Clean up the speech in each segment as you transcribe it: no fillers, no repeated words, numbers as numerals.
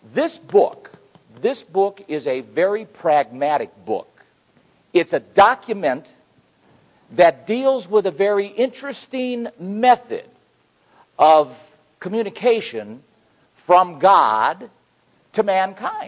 This book is a very pragmatic book. It's a document that deals with a very interesting method of communication from God to mankind.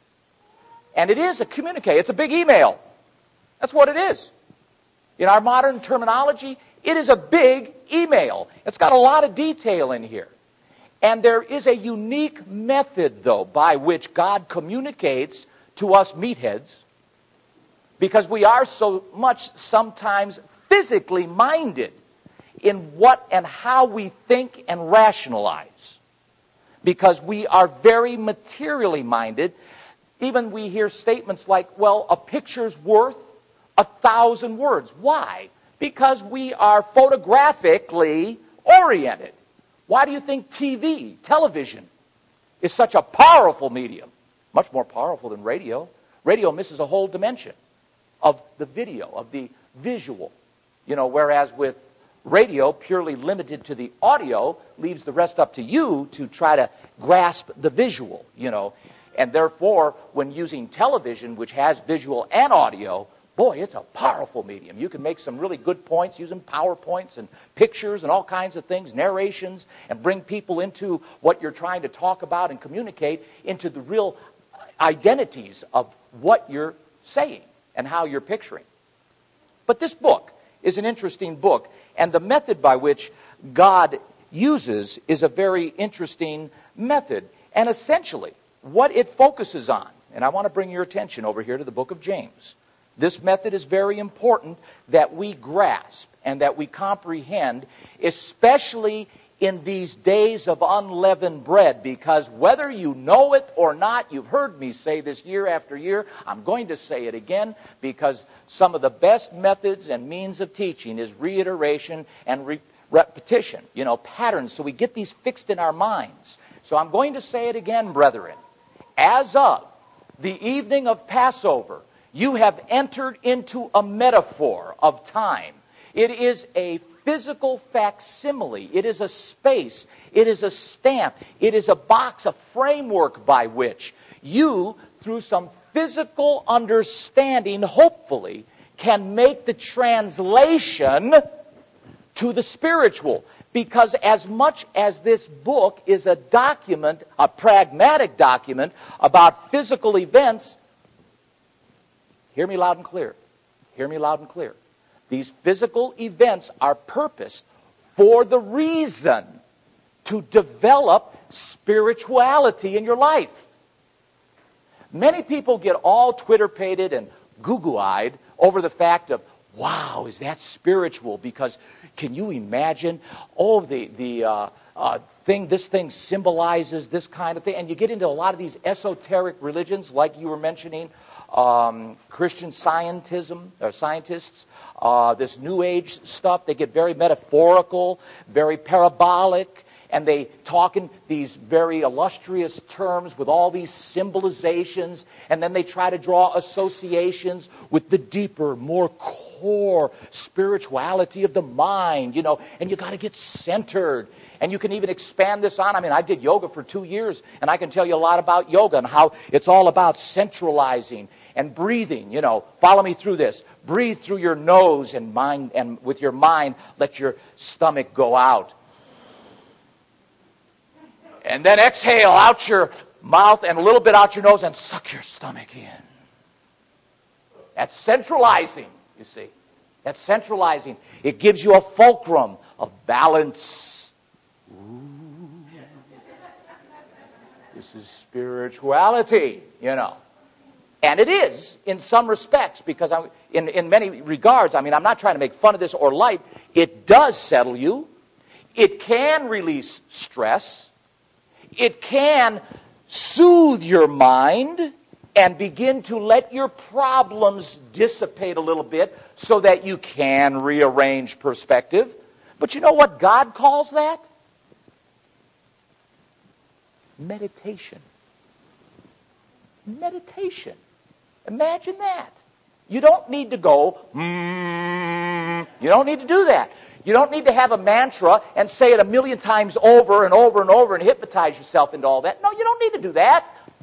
And it is a communique. It's a big email. That's what it is. In our modern terminology, it is a big email. It's got a lot of detail in here. And there is a unique method, though, by which God communicates to us meatheads, because we are so much sometimes physically minded in what and how we think and rationalize. Because we are very materially minded. Even we hear statements like, well, a picture's worth 1,000 words. Why? Because we are photographically oriented. Why do you think television, is such a powerful medium? Much more powerful than radio. Radio misses a whole dimension of the video, of the visual. Whereas with radio, purely limited to the audio, leaves the rest up to you to try to grasp the visual, And therefore, when using television, which has visual and audio, boy, it's a powerful medium. You can make some really good points using PowerPoints and pictures and all kinds of things, narrations, and bring people into what you're trying to talk about and communicate into the real identities of what you're saying and how you're picturing. But this book is an interesting book, and the method by which God uses is a very interesting method. And essentially, what it focuses on, and I want to bring your attention over here to the book of James. This method is very important that we grasp and that we comprehend, especially in these days of unleavened bread, because whether you know it or not, you've heard me say this year after year, I'm going to say it again, because some of the best methods and means of teaching is reiteration and repetition, patterns, so we get these fixed in our minds. So I'm going to say it again, brethren. As of the evening of Passover, you have entered into a metaphor of time. It is a physical facsimile. It is a space. It is a stamp. It is a box, a framework by which you, through some physical understanding, hopefully, can make the translation to the spiritual. Because as much as this book is a document, a pragmatic document about physical events, hear me loud and clear. Hear me loud and clear. These physical events are purposed for the reason to develop spirituality in your life. Many people get all Twitter-pated and goo-goo-eyed over the fact of, wow, is that spiritual? Because can you imagine, this thing symbolizes this kind of thing. And you get into a lot of these esoteric religions, like you were mentioning, Christian scientism, or scientists, this New Age stuff. They get very metaphorical, very parabolic, and they talk in these very illustrious terms with all these symbolizations, and then they try to draw associations with the deeper, more core spirituality of the mind, and you got to get centered. And you can even expand this on. I did yoga for 2 years, and I can tell you a lot about yoga and how it's all about centralizing and breathing. Follow me through this. Breathe through your nose and mind, and with your mind, let your stomach go out. And then exhale out your mouth and a little bit out your nose and suck your stomach in. That's centralizing, you see. That's centralizing. It gives you a fulcrum of balance. Ooh. This is spirituality, And it is, in some respects, because in many regards, I'm not trying to make fun of this or light. It does settle you. It can release stress. It can soothe your mind and begin to let your problems dissipate a little bit so that you can rearrange perspective. But you know what God calls that? Meditation. Meditation. Imagine that. You don't need to go, You don't need to do that. You don't need to have a mantra and say it 1,000,000 times over and over and over and hypnotize yourself into all that. No, you don't need to do that.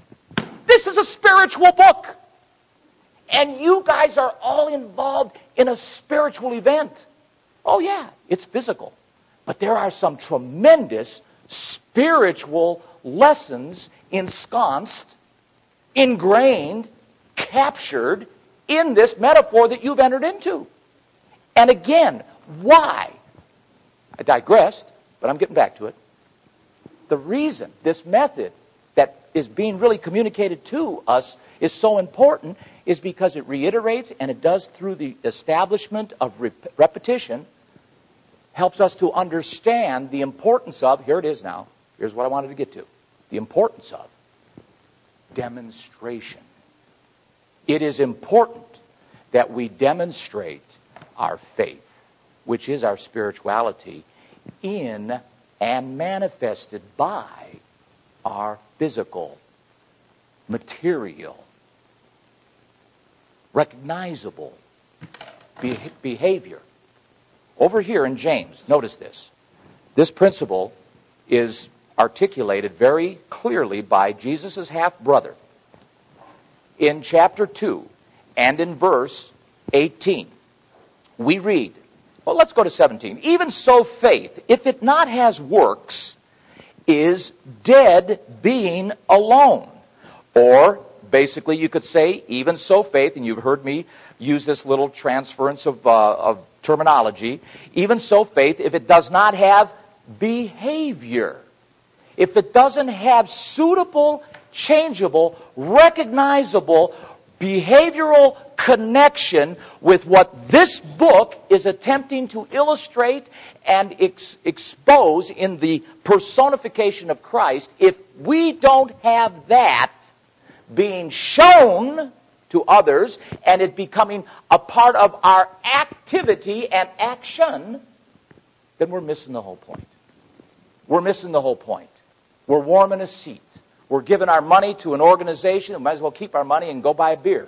This is a spiritual book. And you guys are all involved in a spiritual event. Oh yeah, it's physical. But there are some tremendous spiritual lessons ensconced, ingrained, captured in this metaphor that you've entered into. And again, why? I digressed, but I'm getting back to it. The reason this method that is being really communicated to us is so important is because it reiterates, and it does through the establishment of repetition, helps us to understand the importance of, here it is now, here's what I wanted to get to, the importance of demonstration. It is important that we demonstrate our faith, which is our spirituality, in and manifested by our physical, material, recognizable behavior. Over here in James, notice this. This principle is articulated very clearly by Jesus' half-brother. In chapter 2 and in verse 18, we read, well, let's go to 17. Even so faith, if it not has works, is dead being alone. Or, basically, you could say, even so faith, and you've heard me use this little transference of terminology, even so faith, if it does not have behavior, if it doesn't have suitable, changeable, recognizable, behavioral connection with what this book is attempting to illustrate and expose in the personification of Christ, if we don't have that being shown to others and it becoming a part of our activity and action, then we're missing the whole point. We're missing the whole point. We're warming a seat. We're giving our money to an organization. We might as well keep our money and go buy a beer.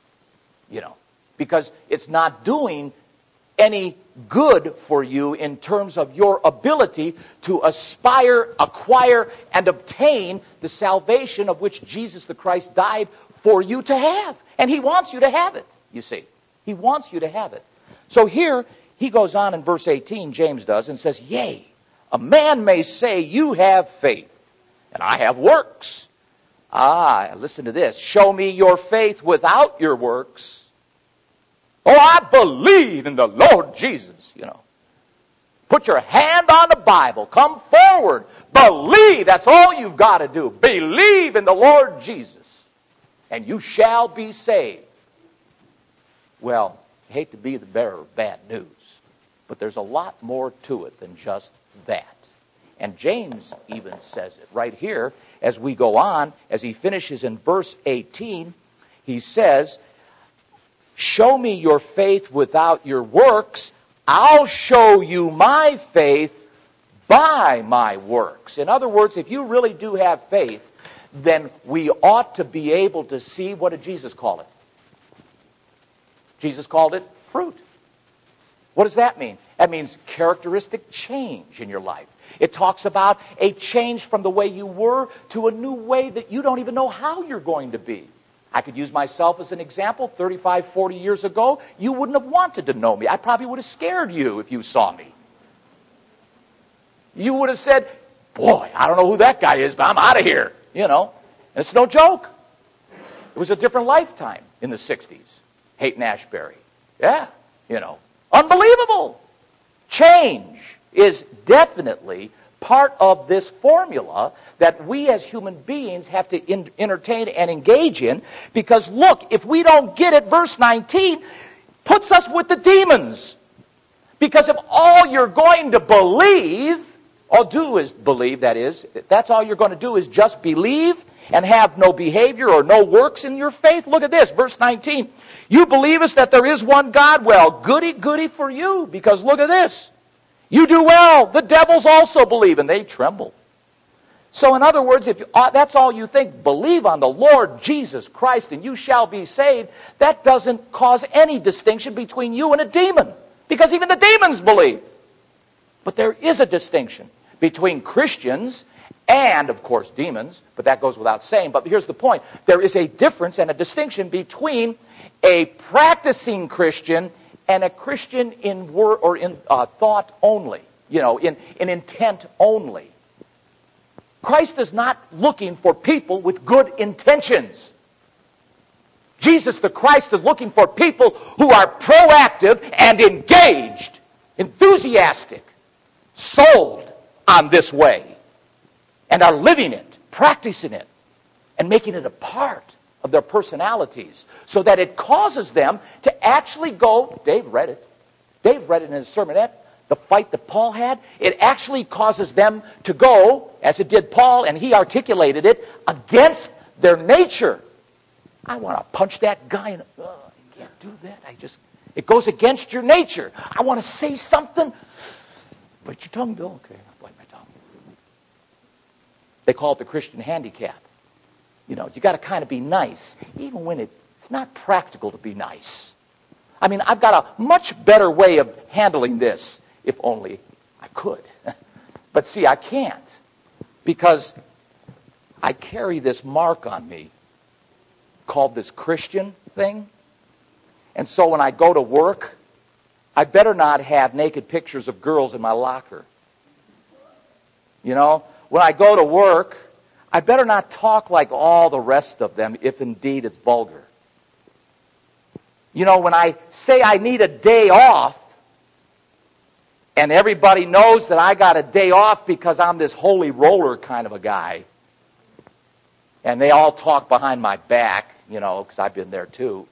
Because it's not doing any good for you in terms of your ability to aspire, acquire, and obtain the salvation of which Jesus the Christ died for you to have. And He wants you to have it, you see. He wants you to have it. So here, he goes on in verse 18, James does, and says, yea, a man may say, you have faith, and I have works. Listen to this. Show me your faith without your works. Oh, I believe in the Lord Jesus, Put your hand on the Bible. Come forward. Believe. That's all you've got to do. Believe in the Lord Jesus, and you shall be saved. Well, I hate to be the bearer of bad news, but there's a lot more to it than just that. And James even says it right here as we go on, as he finishes in verse 18, he says, show me your faith without your works. I'll show you my faith by my works. In other words, if you really do have faith, then we ought to be able to see, what did Jesus call it? Jesus called it fruit. What does that mean? That means characteristic change in your life. It talks about a change from the way you were to a new way that you don't even know how you're going to be. I could use myself as an example. 35, 40 years ago, you wouldn't have wanted to know me. I probably would have scared you if you saw me. You would have said, boy, I don't know who that guy is, but I'm out of here. And it's no joke. It was a different lifetime in the 60s. Hayden Ashbury. Yeah, unbelievable. Change is definitely part of this formula that we as human beings have to entertain and engage in. Because look, if we don't get it, verse 19 puts us with the demons. Because if all you're going to believe, that's all you're going to do is just believe and have no behavior or no works in your faith. Look at this, verse 19. You believest that there is one God? Well, goody, goody for you, because look at this. You do well. The devils also believe, and they tremble. So in other words, if that's all you think, believe on the Lord Jesus Christ and you shall be saved, that doesn't cause any distinction between you and a demon, because even the demons believe. But there is a distinction between Christians And, of course, demons, but that goes without saying. But here's the point. There is a difference and a distinction between a practicing Christian and a Christian in word or in thought only, in intent only. Christ is not looking for people with good intentions. Jesus the Christ is looking for people who are proactive and engaged, enthusiastic, sold on this way, and are living it, practicing it, and making it a part of their personalities so that it causes them to actually go, Dave read it in his sermonette, the fight that Paul had, it actually causes them to go, as it did Paul, and he articulated it, against their nature. I want to punch that guy in, I can't do that. It goes against your nature. I want to say something. Bite your tongue, Bill. Okay, I'll bite my tongue. They call it the Christian handicap. You got to kind of be nice, even when it's not practical to be nice. I mean, I've got a much better way of handling this, if only I could. But see, I can't, because I carry this mark on me called this Christian thing. And so when I go to work, I better not have naked pictures of girls in my locker. When I go to work, I better not talk like all the rest of them, if indeed it's vulgar. When I say I need a day off, and everybody knows that I got a day off because I'm this holy roller kind of a guy, and they all talk behind my back, because I've been there too,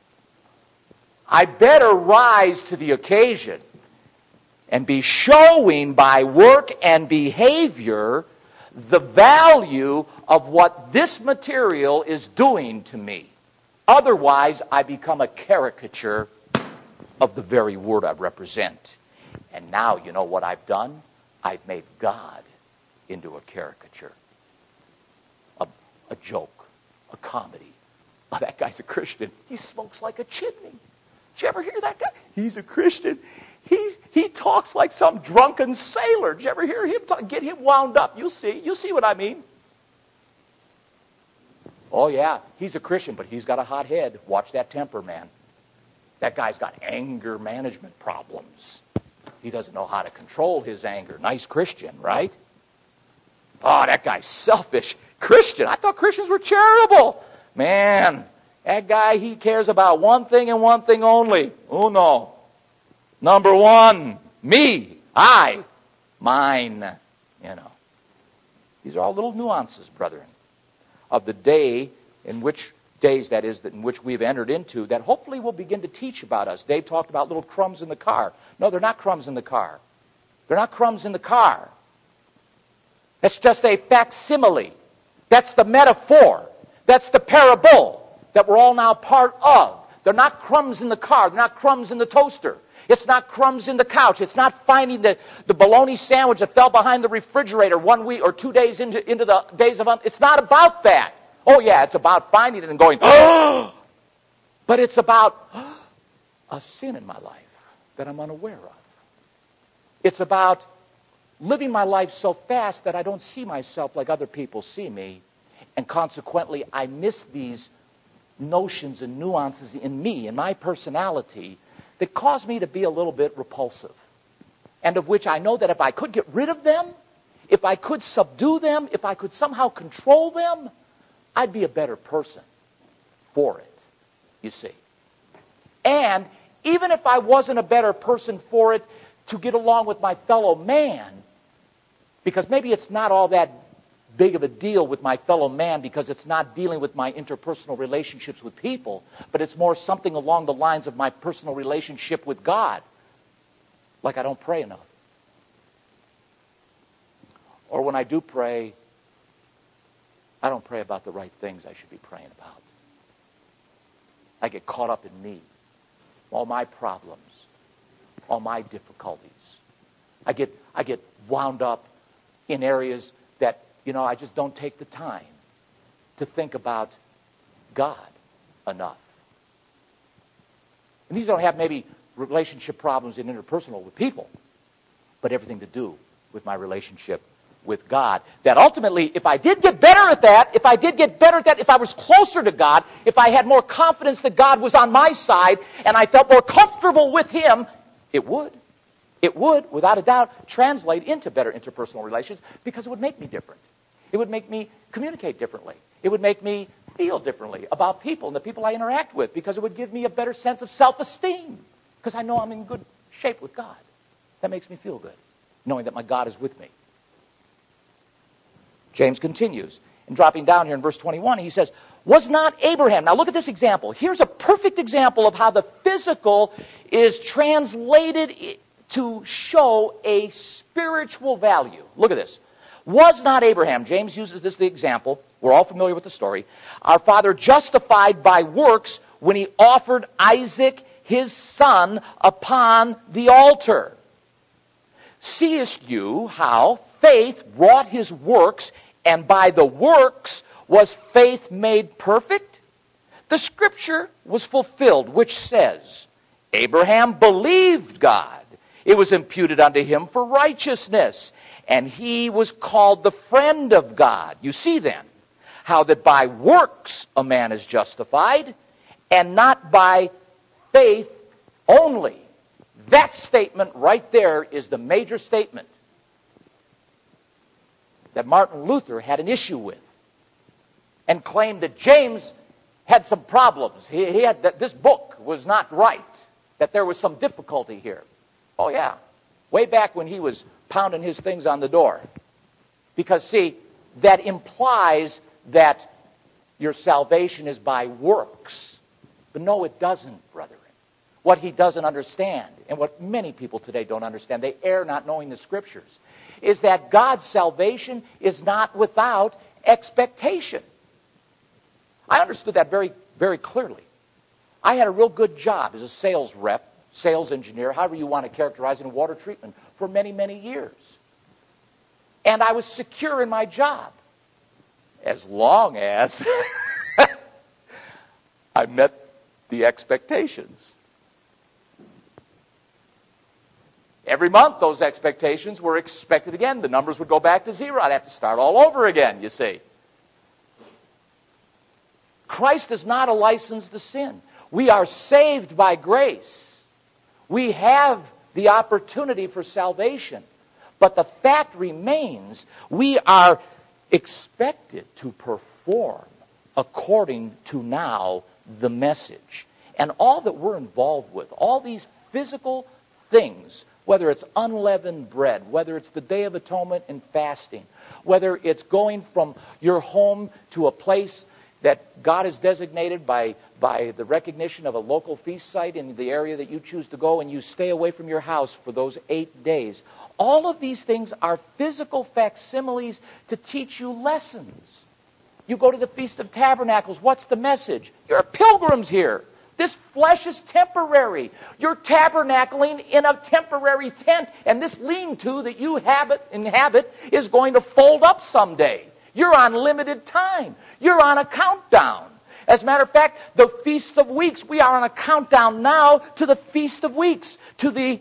I better rise to the occasion and be showing by work and behavior the value of what this material is doing to me. Otherwise, I become a caricature of the very word I represent. And now, you know what I've done? I've made God into a caricature, a joke, a comedy. Oh, that guy's a Christian. He smokes like a chimney. Did you ever hear that guy? He's a Christian. He talks like some drunken sailor. Did you ever hear him talk? Get him wound up. You'll see. You'll see what I mean. Oh, yeah, he's a Christian, but he's got a hot head. Watch that temper, man. That guy's got anger management problems. He doesn't know how to control his anger. Nice Christian, right? Oh, that guy's selfish. Christian. I thought Christians were charitable. Man, that guy, he cares about one thing and one thing only. Oh, no. Number one, me, I, mine. These are all little nuances, brethren, of the day in which we've entered into that hopefully will begin to teach about us. Dave talked about little crumbs in the car. No, they're not crumbs in the car. They're not crumbs in the car. That's just a facsimile. That's the metaphor. That's the parable that we're all now part of. They're not crumbs in the car. They're not crumbs in the toaster. It's not crumbs in the couch. It's not finding the bologna sandwich that fell behind the refrigerator 1 week or 2 days into the days of... It's not about that. Oh, yeah, it's about finding it and going, oh! But it's about a sin in my life that I'm unaware of. It's about living my life so fast that I don't see myself like other people see me, and consequently I miss these notions and nuances in me, in my personality, that cause me to be a little bit repulsive, and of which I know that if I could get rid of them, if I could subdue them, if I could somehow control them, I'd be a better person for it, you see. And even if I wasn't a better person for it to get along with my fellow man, because maybe it's not all that big of a deal with my fellow man because it's not dealing with my interpersonal relationships with people, but it's more something along the lines of my personal relationship with God. Like I don't pray enough. Or when I do pray, I don't pray about the right things I should be praying about. I get caught up in me, all my problems, all my difficulties. I get wound up in areas that, I just don't take the time to think about God enough. And these don't have maybe relationship problems in interpersonal with people, but everything to do with my relationship with God. That ultimately, if I did get better at that, if I was closer to God, if I had more confidence that God was on my side, and I felt more comfortable with Him, it would, without a doubt, translate into better interpersonal relations, because it would make me different. It would make me communicate differently. It would make me feel differently about people and the people I interact with, because it would give me a better sense of self-esteem, because I know I'm in good shape with God. That makes me feel good, knowing that my God is with me. James continues, and dropping down here in verse 21, he says, was not Abraham... Now look at this example. Here's a perfect example of how the physical is translated to show a spiritual value. Look at this. Was not Abraham, James uses this as the example, we're all familiar with the story, our father justified by works when he offered Isaac, his son, upon the altar? Seest you how faith wrought his works, and by the works was faith made perfect? The scripture was fulfilled, which says, Abraham believed God. It was imputed unto him for righteousness, and he was called the friend of God. You see then how that by works a man is justified, and not by faith only. That statement right there is the major statement that Martin Luther had an issue with, and claimed that James had some problems. He had that this book was not right, that there was some difficulty here. Oh yeah, way back when he was pounding his things on the door. Because see, that implies that your salvation is by works. But no, it doesn't, brethren. What he doesn't understand, and what many people today don't understand, they err not knowing the Scriptures, is that God's salvation is not without expectation. I understood that very, very clearly. I had a real good job as a sales rep, sales engineer, however you want to characterize it, in water treatment for many, many years. And I was secure in my job as long as I met the expectations. Every month, those expectations were expected again. The numbers would go back to zero. I'd have to start all over again, you see. Christ is not a license to sin. We are saved by grace. We have the opportunity for salvation. But the fact remains, we are expected to perform according to now the message. And all that we're involved with, all these physical things, whether it's unleavened bread, whether it's the Day of Atonement and fasting, whether it's going from your home to a place that God has designated by the recognition of a local feast site in the area that you choose to go, and you stay away from your house for those 8 days. All of these things are physical facsimiles to teach you lessons. You go to the Feast of Tabernacles. What's the message? You're pilgrims here. This flesh is temporary. You're tabernacling in a temporary tent, and this lean-to that you inhabit is going to fold up someday. You're on limited time. You're on a countdown. As a matter of fact, the Feast of Weeks, we are on a countdown now to the Feast of Weeks, to the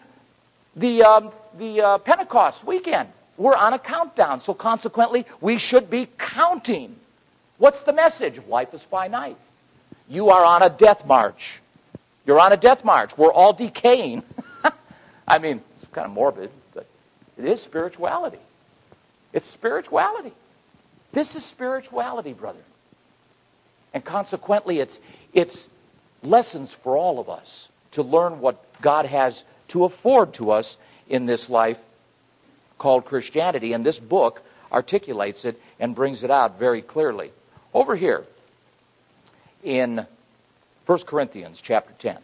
Pentecost weekend. We're on a countdown, so consequently, we should be counting. What's the message? Life is finite. You are on a death march. You're on a death march. We're all decaying. I mean, it's kind of morbid, but it is spirituality. It's spirituality. This is spirituality, brother. And consequently, it's lessons for all of us to learn what God has to afford to us in this life called Christianity. And this book articulates it and brings it out very clearly. Over here in 1 Corinthians chapter 10,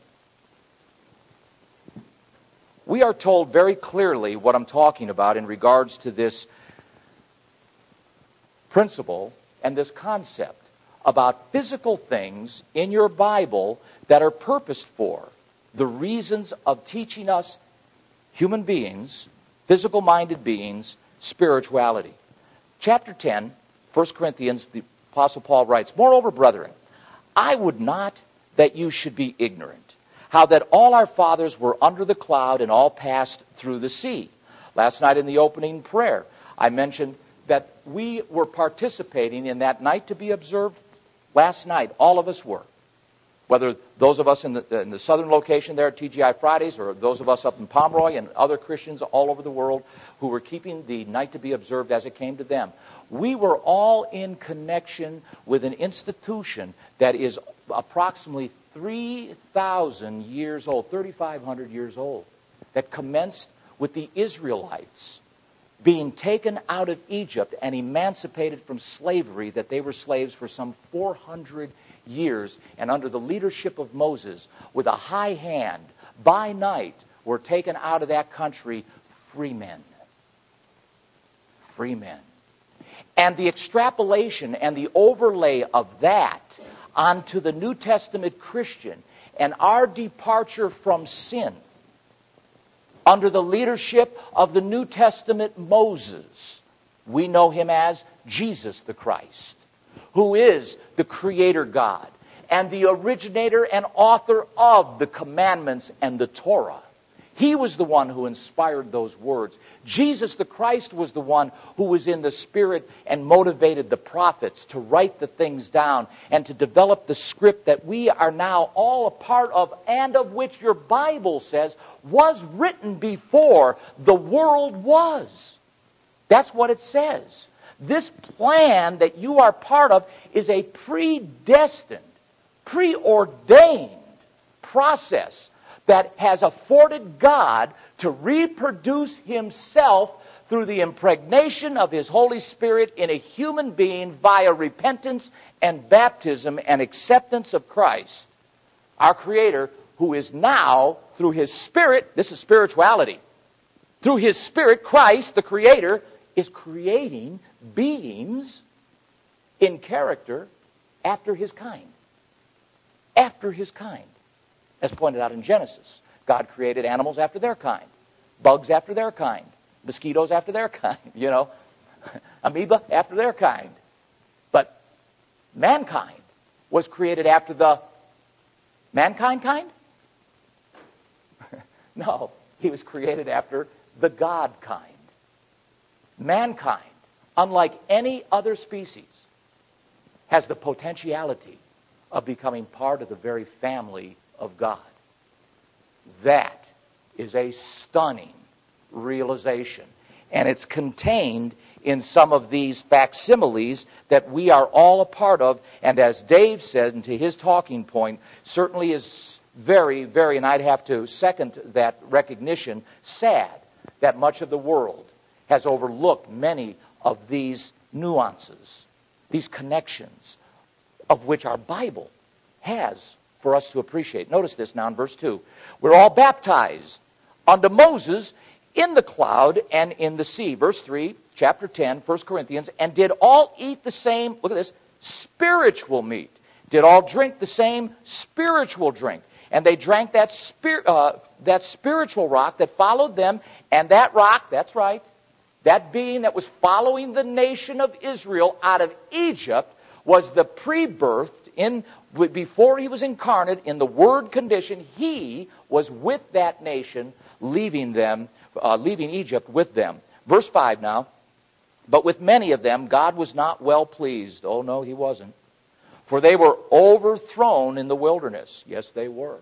we are told very clearly what I'm talking about in regards to this principle and this concept about physical things in your Bible that are purposed for the reasons of teaching us human beings, physical-minded beings, spirituality. Chapter 10, 1 Corinthians, the Apostle Paul writes, "Moreover, brethren, I would not that you should be ignorant, how that all our fathers were under the cloud and all passed through the sea." Last night in the opening prayer, I mentioned that we were participating in that night to be observed last night. All of us were. Whether those of us in the southern location there at TGI Fridays, or those of us up in Pomeroy and other Christians all over the world who were keeping the night to be observed as it came to them. We were all in connection with an institution that is approximately 3,000 years old, 3,500 years old, that commenced with the Israelites being taken out of Egypt and emancipated from slavery, that they were slaves for some 400 years, and under the leadership of Moses, with a high hand, by night, were taken out of that country free men. Free men. And the extrapolation and the overlay of that onto the New Testament Christian and our departure from sin under the leadership of the New Testament Moses, we know him as Jesus the Christ, who is the Creator God and the originator and author of the commandments and the Torah. He was the one who inspired those words. Jesus the Christ was the one who was in the Spirit and motivated the prophets to write the things down and to develop the script that we are now all a part of, and of which your Bible says was written before the world was. That's what it says. This plan that you are part of is a predestined, preordained process that has afforded God to reproduce himself through the impregnation of his Holy Spirit in a human being via repentance and baptism and acceptance of Christ, our Creator, who is now, through his Spirit, this is spirituality, through his Spirit, Christ, the Creator, is creating beings in character after his kind. After his kind. As pointed out in Genesis, God created animals after their kind, bugs after their kind, mosquitoes after their kind, amoeba after their kind. But mankind was created after the mankind kind? No, he was created after the God kind. Mankind, unlike any other species, has the potentiality of becoming part of the very family of God. That is a stunning realization. And it's contained in some of these facsimiles that we are all a part of. And as Dave said, and to his talking point, certainly is very, very, and I'd have to second that recognition, sad that much of the world has overlooked many of these nuances, these connections, of which our Bible has for us to appreciate. Notice this now in verse 2. We're all baptized unto Moses in the cloud and in the sea. Verse 3, chapter 10, 1 Corinthians, and did all eat the same, look at this, spiritual meat. Did all drink the same spiritual drink. And they drank that spiritual rock that followed them, and that rock, that's right, that being that was following the nation of Israel out of Egypt was the pre-birth before he was incarnate in the Word condition. He was with that nation, leaving Egypt with them. Verse 5 now. But with many of them God was not well pleased. Oh no, he wasn't. For they were overthrown in the wilderness. Yes, they were.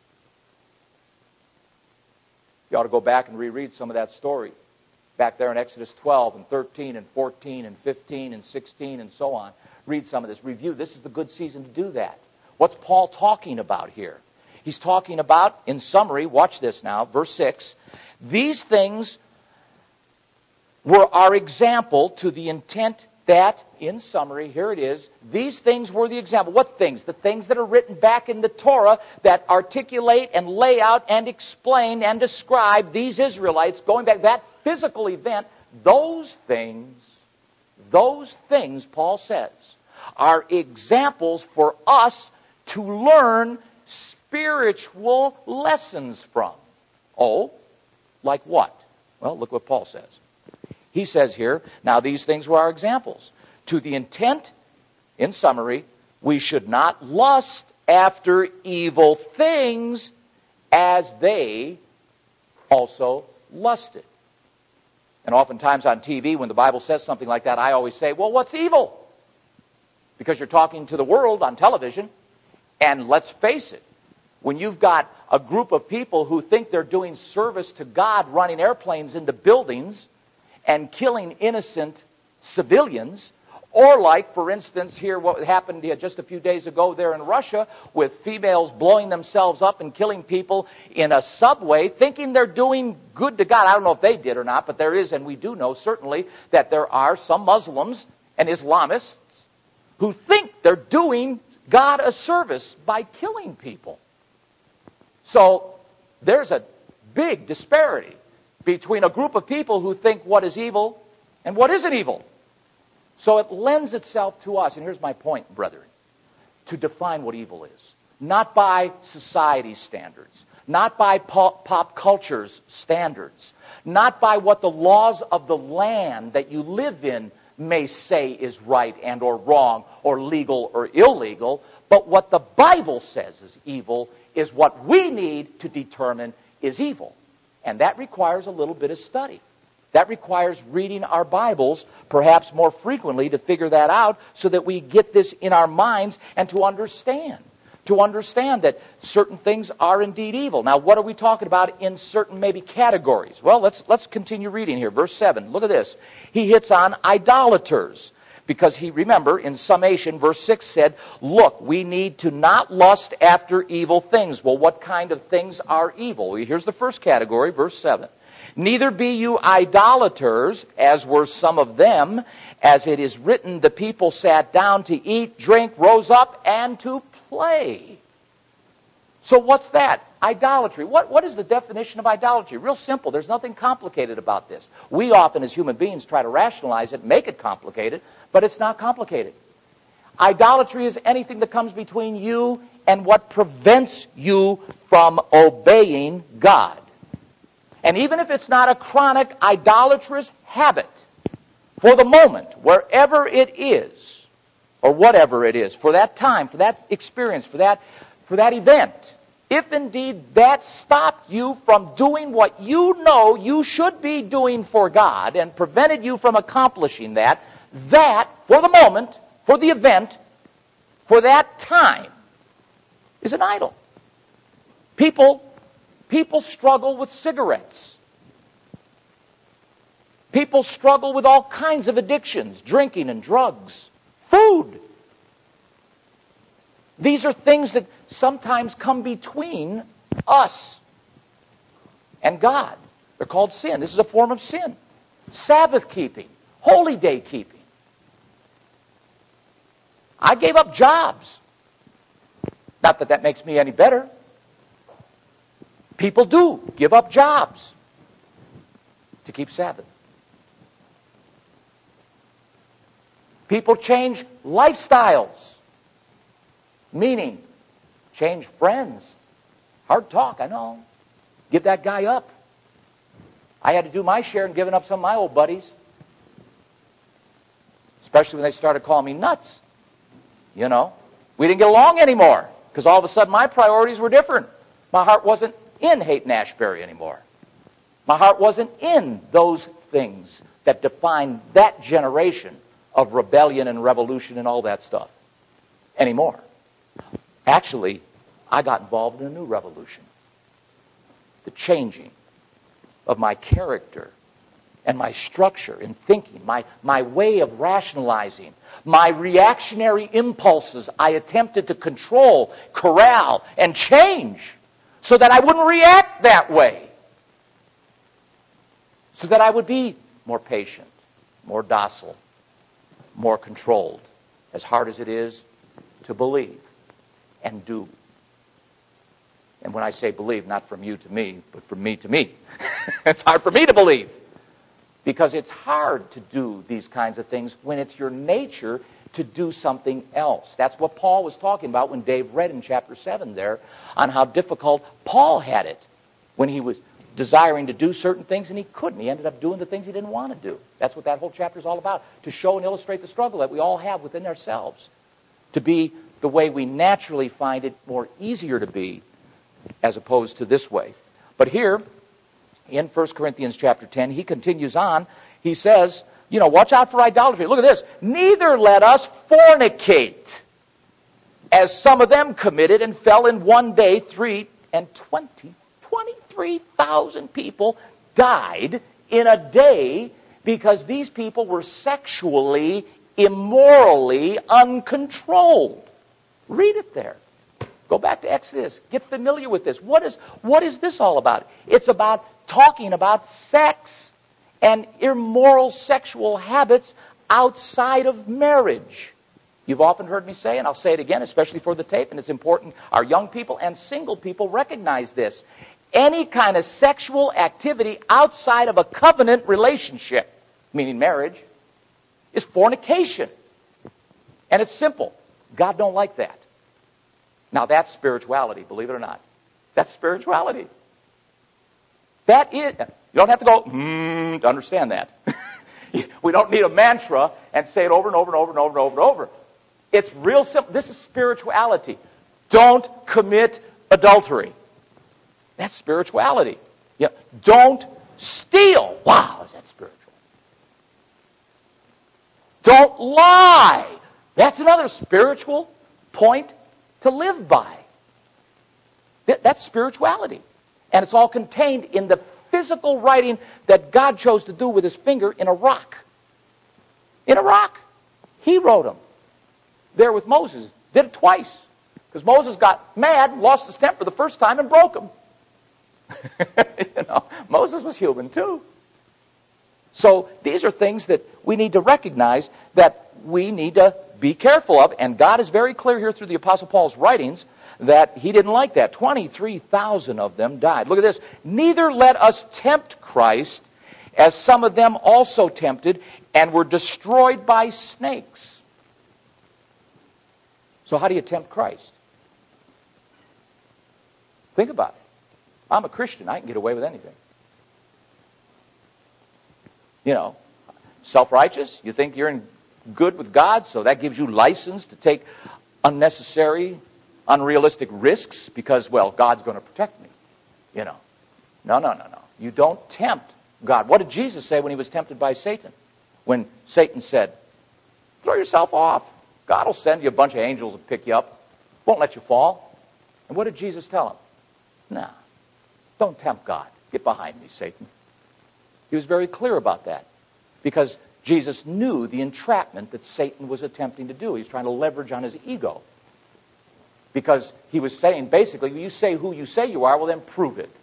You ought to go back and reread some of that story. Back there in Exodus 12 and 13 and 14 and 15 and 16 and so on. Read some of this. Review. This is the good season to do that. What's Paul talking about here? He's talking about, in summary, watch this now, verse 6. These things were our example to the intent that, in summary, here it is, these things were the example. What things? The things that are written back in the Torah that articulate and lay out and explain and describe these Israelites going back, that physical event. Those things, Paul says, are examples for us to learn spiritual lessons from. Oh, like what? Well, look what Paul says. He says here, now these things were our examples. To the intent, in summary, we should not lust after evil things as they also lusted. And oftentimes on TV, when the Bible says something like that, I always say, well, what's evil? Because you're talking to the world on television. And let's face it, when you've got a group of people who think they're doing service to God, running airplanes into buildings and killing innocent civilians, or like, for instance, here what happened just a few days ago there in Russia with females blowing themselves up and killing people in a subway, thinking they're doing good to God. I don't know if they did or not, but there is, and we do know certainly, that there are some Muslims and Islamists who think they're doing God a service by killing people. So there's a big disparity between a group of people who think what is evil and what isn't evil. So it lends itself to us, and here's my point, brethren, to define what evil is. Not by society's standards, not by pop culture's standards, not by what the laws of the land that you live in may say is right and or wrong or legal or illegal, but what the Bible says is evil is what we need to determine is evil. And that requires a little bit of study. That requires reading our Bibles perhaps more frequently to figure that out so that we get this in our minds and to understand that certain things are indeed evil. Now, what are we talking about in certain maybe categories? Well, let's continue reading here. Verse 7, look at this. He hits on idolaters. Because remember, in summation, verse 6 said, look, we need to not lust after evil things. Well, what kind of things are evil? Well, here's the first category, verse 7. Neither be you idolaters, as were some of them, as it is written, the people sat down to eat, drink, rose up, and to play. So what's that? Idolatry. What is the definition of idolatry? Real simple. There's nothing complicated about this. We often, as human beings, try to rationalize it, make it complicated, but it's not complicated. Idolatry is anything that comes between you and what prevents you from obeying God. And even if it's not a chronic idolatrous habit, for the moment, wherever it is, or whatever it is, for that time, for that experience, for that event, if indeed that stopped you from doing what you know you should be doing for God and prevented you from accomplishing that, for the moment, for the event, for that time, is an idol. People struggle with cigarettes. People struggle with all kinds of addictions, drinking and drugs, food. These are things that sometimes come between us and God. They're called sin. This is a form of sin. Sabbath keeping, holy day keeping. I gave up jobs. Not that that makes me any better. People do give up jobs to keep Sabbath. People change lifestyles, meaning change friends. Hard talk, I know. Give that guy up. I had to do my share in giving up some of my old buddies, especially when they started calling me nuts. You know, we didn't get along anymore because all of a sudden my priorities were different. My heart wasn't in Haight-Ashbury anymore. My heart wasn't in those things that defined that generation of rebellion and revolution and all that stuff anymore. Actually, I got involved in a new revolution. The changing of my character and my structure in thinking, my way of rationalizing, my reactionary impulses I attempted to control, corral, and change so that I wouldn't react that way. So that I would be more patient, more docile, more controlled, as hard as it is to believe and do. And when I say believe, not from you to me, but from me to me. It's hard for me to believe. Because it's hard to do these kinds of things when it's your nature to do something else. That's what Paul was talking about when Dave read in chapter 7 there on how difficult Paul had it when he was desiring to do certain things and he couldn't. He ended up doing the things he didn't want to do. That's what that whole chapter is all about, to show and illustrate the struggle that we all have within ourselves, to be the way we naturally find it more easier to be as opposed to this way. But here, in 1 Corinthians chapter 10, he continues on. He says, watch out for idolatry. Look at this. Neither let us fornicate, as some of them committed and fell in one day 23,000 people died in a day because these people were sexually, immorally uncontrolled. Read it there. Go back to Exodus. Get familiar with this. What is this all about? It's about talking about sex and immoral sexual habits outside of marriage. You've often heard me say, and I'll say it again, especially for the tape, and it's important, our young people and single people recognize this. Any kind of sexual activity outside of a covenant relationship, meaning marriage, is fornication. And it's simple. God don't like that. Now that's spirituality, believe it or not. That's spirituality. That is, you don't have to go, to understand that. We don't need a mantra and say it over and over and over and over and over and over. It's real simple. This is spirituality. Don't commit adultery. That's spirituality. Yeah. Don't steal. Wow, is that spiritual? Don't lie. That's another spiritual point to live by. That's spirituality. And it's all contained in the physical writing that God chose to do with his finger in a rock. In a rock. He wrote them. There with Moses. Did it twice. Because Moses got mad, lost his temper the first time, and broke them. Moses was human too. So these are things that we need to recognize that we need to be careful of. And God is very clear here through the Apostle Paul's writings that he didn't like that. 23,000 of them died. Look at this. Neither let us tempt Christ, as some of them also tempted and were destroyed by snakes. So how do you tempt Christ? Think about it. I'm a Christian. I can get away with anything. Self-righteous. You think you're in good with God, so that gives you license to take unnecessary, unrealistic risks because, God's going to protect me. No. You don't tempt God. What did Jesus say when he was tempted by Satan? When Satan said, throw yourself off. God will send you a bunch of angels and pick you up. Won't let you fall. And what did Jesus tell him? No. Don't tempt God. Get behind me, Satan. He was very clear about that because Jesus knew the entrapment that Satan was attempting to do. He's trying to leverage on his ego. Because he was saying, basically, you say who you say you are, well, then prove it.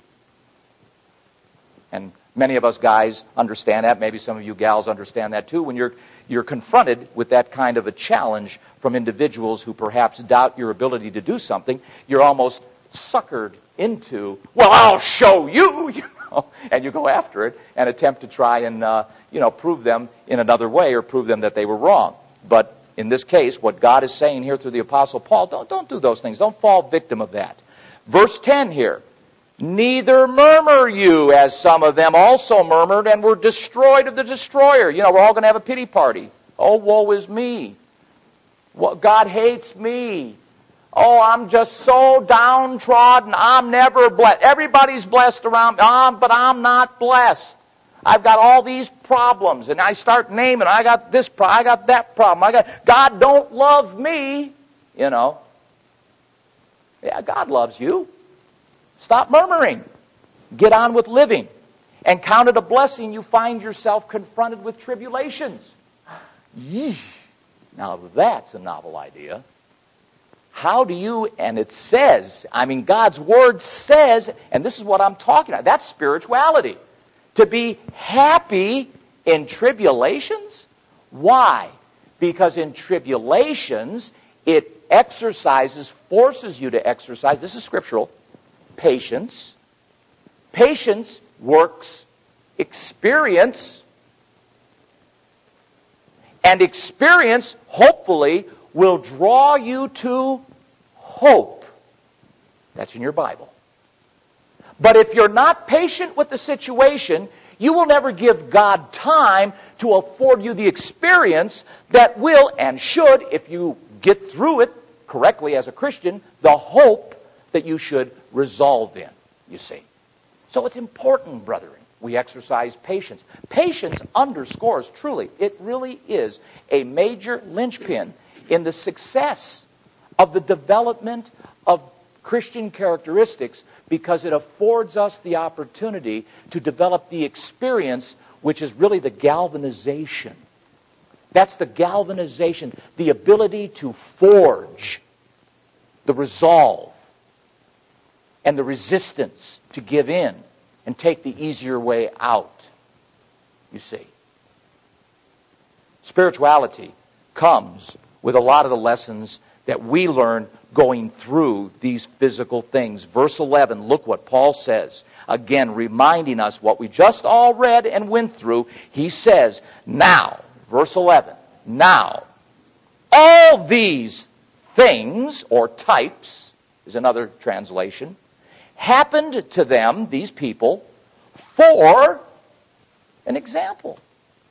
And many of us guys understand that. Maybe some of you gals understand that too. When you're confronted with that kind of a challenge from individuals who perhaps doubt your ability to do something, you're almost suckered into, I'll show you, and you go after it and attempt to try and, prove them in another way or prove them that they were wrong. But in this case, what God is saying here through the Apostle Paul, don't do those things. Don't fall victim of that. Verse 10 here. Neither murmur you, as some of them also murmured and were destroyed of the destroyer. We're all going to have a pity party. Oh, woe is me. God hates me. Oh, I'm just so downtrodden. I'm never blessed. Everybody's blessed around me, but I'm not blessed. I've got all these problems, and I start naming. I got this problem. I got that problem. God don't love me. Yeah, God loves you. Stop murmuring. Get on with living. And count it a blessing you find yourself confronted with tribulations. Yeesh. Now that's a novel idea. How do you, and it says, God's Word says, and this is what I'm talking about, that's spirituality. To be happy in tribulations? Why? Because in tribulations, it forces you to exercise, this is scriptural, patience. Patience works experience. And experience, hopefully, will draw you to hope. That's in your Bible. But if you're not patient with the situation, you will never give God time to afford you the experience that will and should, if you get through it correctly as a Christian, the hope that you should resolve in, you see. So it's important, brethren, we exercise patience. Patience underscores, truly, it really is a major linchpin in the success of the development of Christian characteristics, because it affords us the opportunity to develop the experience which is really the galvanization. That's the galvanization, the ability to forge the resolve and the resistance to give in and take the easier way out, you see. Spirituality comes with a lot of the lessons that we learn going through these physical things. Verse 11, look what Paul says. Again, reminding us what we just all read and went through. He says, now, verse 11, now, all these things, or types, is another translation, happened to them, these people, for an example.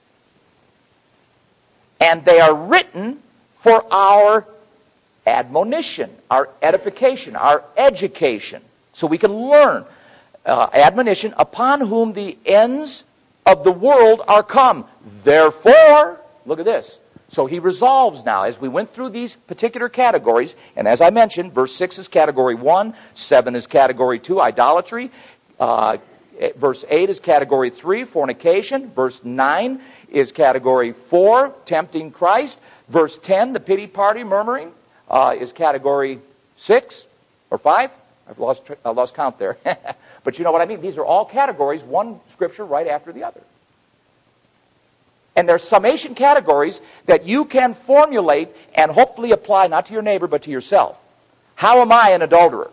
And they are written for our admonition, our edification, our education, so we can learn. Admonition, upon whom the ends of the world are come. Therefore, look at this. So he resolves now, as we went through these particular categories, and as I mentioned, verse 6 is category 1, 7 is category 2, idolatry, verse 8 is category 3, fornication, verse 9 is category 4, tempting Christ, verse 10, the pity party, murmuring, is category 6 or 5. I've lost count there. But you know what I mean. These are all categories, one scripture right after the other. And there's summation categories that you can formulate and hopefully apply not to your neighbor but to yourself. How am I an adulterer?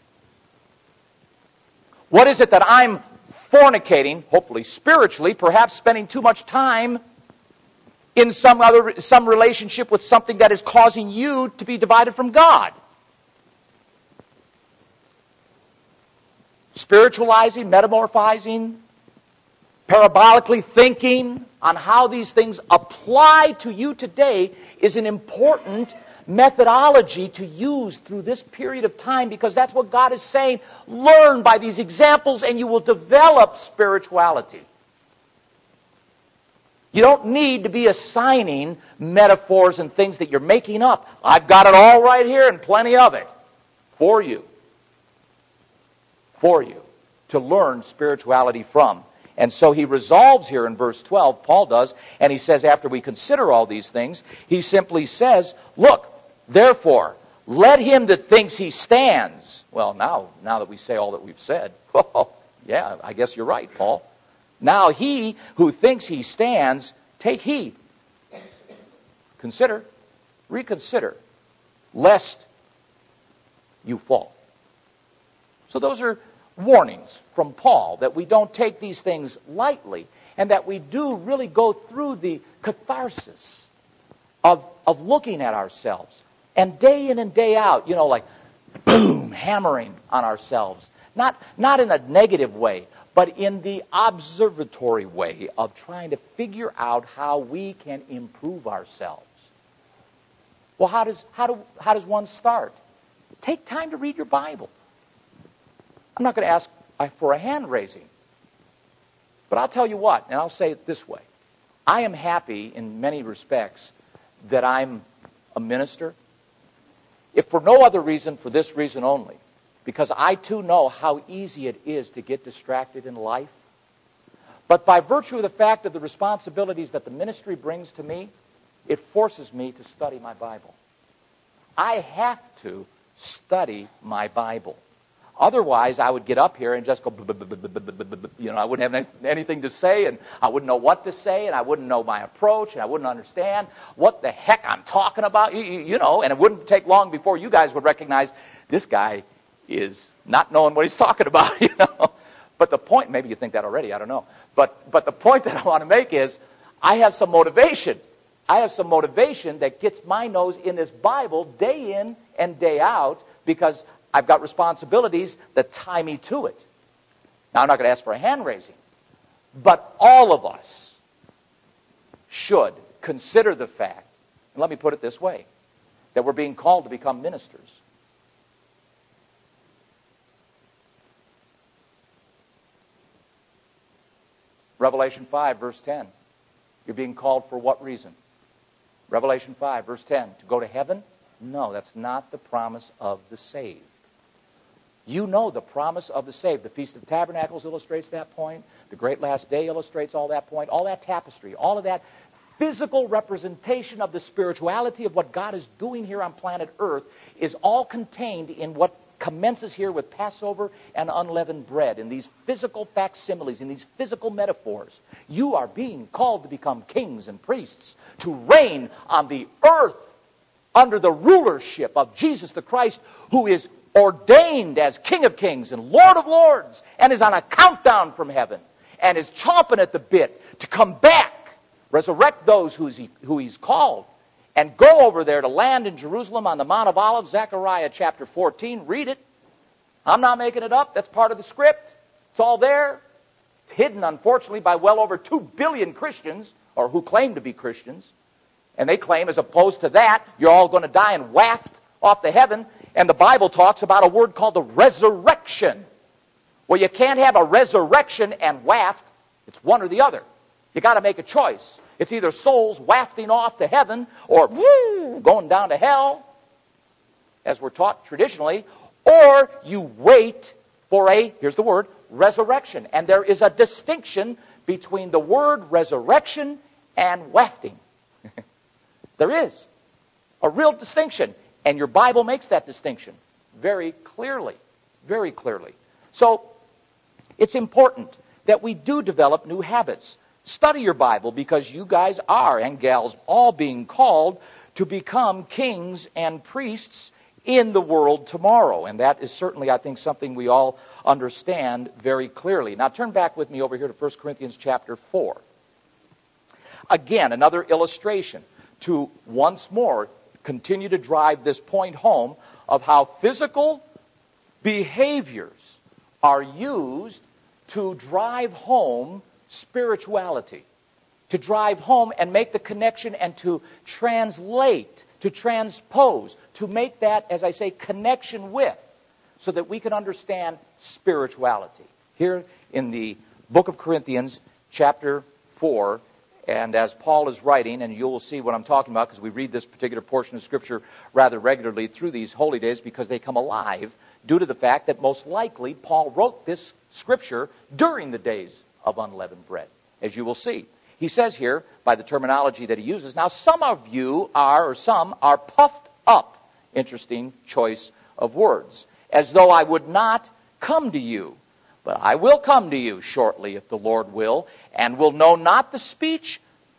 What is it that I'm fornicating, hopefully spiritually, perhaps spending too much time in some relationship with something that is causing you to be divided from God? Spiritualizing, metamorphizing, parabolically thinking on how these things apply to you today is an important methodology to use through this period of time, because that's what God is saying. Learn by these examples and you will develop spirituality. You don't need to be assigning metaphors and things that you're making up. I've got it all right here and plenty of it for you. For you to learn spirituality from. And so he resolves here in verse 12, Paul does, and he says after we consider all these things, he simply says, look, therefore, let him that thinks he stands. Well, now that we say all that we've said, yeah, I guess you're right, Paul. Now he who thinks he stands, take heed. Consider, reconsider, lest you fall. So those are warnings from Paul, that we don't take these things lightly, and that we do really go through the catharsis of looking at ourselves, and day in and day out, like boom, hammering on ourselves, not in a negative way, but in the observatory way of trying to figure out how we can improve ourselves. Well, how does one start? Take time to read your Bible. I'm not going to ask for a hand raising. But I'll tell you what, and I'll say it this way. I am happy in many respects that I'm a minister. If for no other reason, for this reason only. Because I too know how easy it is to get distracted in life. But by virtue of the fact of the responsibilities that the ministry brings to me, it forces me to study my Bible. I have to study my Bible. Otherwise, I would get up here and just go, I wouldn't have anything to say, and I wouldn't know what to say, and I wouldn't know my approach, and I wouldn't understand what the heck I'm talking about, and it wouldn't take long before you guys would recognize this guy is not knowing what he's talking about, But the point, maybe you think that already, I don't know. But the point that I want to make is, I have some motivation. I have some motivation that gets my nose in this Bible day in and day out, because I've got responsibilities that tie me to it. Now, I'm not going to ask for a hand raising, but all of us should consider the fact, and let me put it this way, that we're being called to become ministers. Revelation 5, verse 10. You're being called for what reason? Revelation 5, verse 10. To go to heaven? No, that's not the promise of the saved. You know the promise of the saved. The Feast of Tabernacles illustrates that point. The Great Last Day illustrates all that point. All that tapestry, all of that physical representation of the spirituality of what God is doing here on planet Earth is all contained in what commences here with Passover and unleavened bread, in these physical facsimiles, in these physical metaphors. You are being called to become kings and priests, to reign on the earth under the rulership of Jesus the Christ, who is ordained as King of Kings and Lord of Lords, and is on a countdown from heaven, and is chomping at the bit to come back, resurrect those who he's called, and go over there to land in Jerusalem on the Mount of Olives. Zechariah chapter 14, read it. I'm not making it up. That's part of the script. It's all there. It's hidden, unfortunately, by well over 2 billion Christians, or who claim to be Christians. And they claim, as opposed to that, you're all going to die and waft off to heaven. And the Bible talks about a word called the resurrection. Well, you can't have a resurrection and waft. It's one or the other. You got to make a choice. It's either souls wafting off to heaven or going down to hell, as we're taught traditionally, or you wait for a, here's the word, resurrection. And there is a distinction between the word resurrection and wafting. There is a real distinction. And your Bible makes that distinction very clearly. Very clearly. So, it's important that we do develop new habits. Study your Bible, because you guys are, and gals, all being called to become kings and priests in the world tomorrow. And that is certainly, I think, something we all understand very clearly. Now turn back with me over here to 1 Corinthians chapter 4. Again, another illustration to once more continue to drive this point home of how physical behaviors are used to drive home spirituality, to drive home and make the connection and to translate, to transpose, to make that, as I say, connection with, so that we can understand spirituality. Here in the book of Corinthians, chapter 4, and as Paul is writing, and you will see what I'm talking about, because we read this particular portion of Scripture rather regularly through these holy days, because they come alive due to the fact that most likely Paul wrote this Scripture during the days of unleavened bread, as you will see. He says here, by the terminology that he uses, now some of you are, or some are puffed up. Interesting choice of words. As though I would not come to you. But I will come to you shortly, if the Lord will, and will know not the speech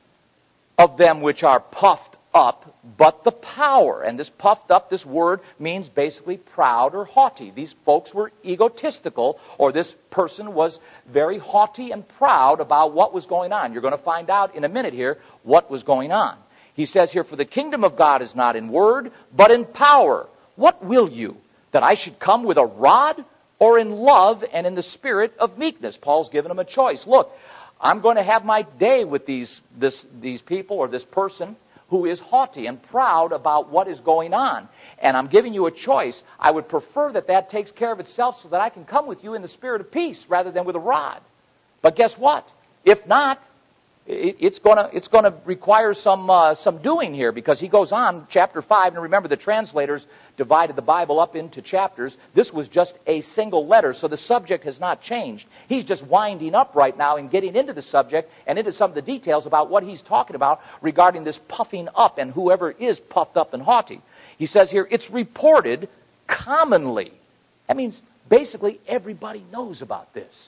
of them which are puffed up, but the power. And this puffed up, this word means basically proud or haughty. These folks were egotistical, or this person was very haughty and proud about what was going on. You're going to find out in a minute here what was going on. He says here, for the kingdom of God is not in word, but in power. What will you? That I should come with a rod, or in love and in the spirit of meekness? Paul's given them a choice. Look, I'm going to have my day with these people, or this person who is haughty and proud about what is going on. And I'm giving you a choice. I would prefer that takes care of itself, so that I can come with you in the spirit of peace rather than with a rod. But guess what? If not, it's going to require some doing here, because he goes on, chapter 5, and remember the translators divided the Bible up into chapters. This was just a single letter, so the subject has not changed. He's just winding up right now and getting into the subject and into some of the details about what he's talking about regarding this puffing up and whoever is puffed up and haughty. He says here, it's reported commonly. That means basically everybody knows about this.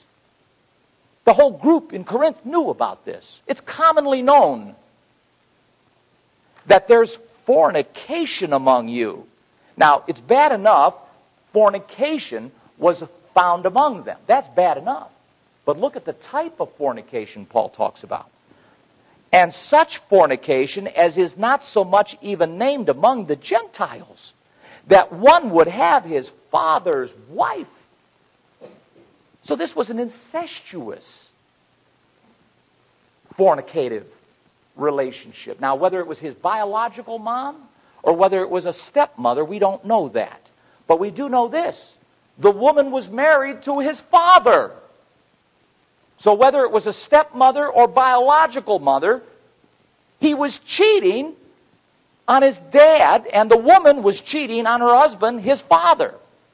The whole group in Corinth knew about this. It's commonly known that there's fornication among you. Now, it's bad enough fornication was found among them. That's bad enough. But look at the type of fornication Paul talks about. And such fornication as is not so much even named among the Gentiles, that one would have his father's wife. So this was an incestuous, fornicative relationship. Now, whether it was his biological mom or whether it was a stepmother, we don't know that. But we do know this. The woman was married to his father. So whether it was a stepmother or biological mother, he was cheating on his dad, and the woman was cheating on her husband, his father.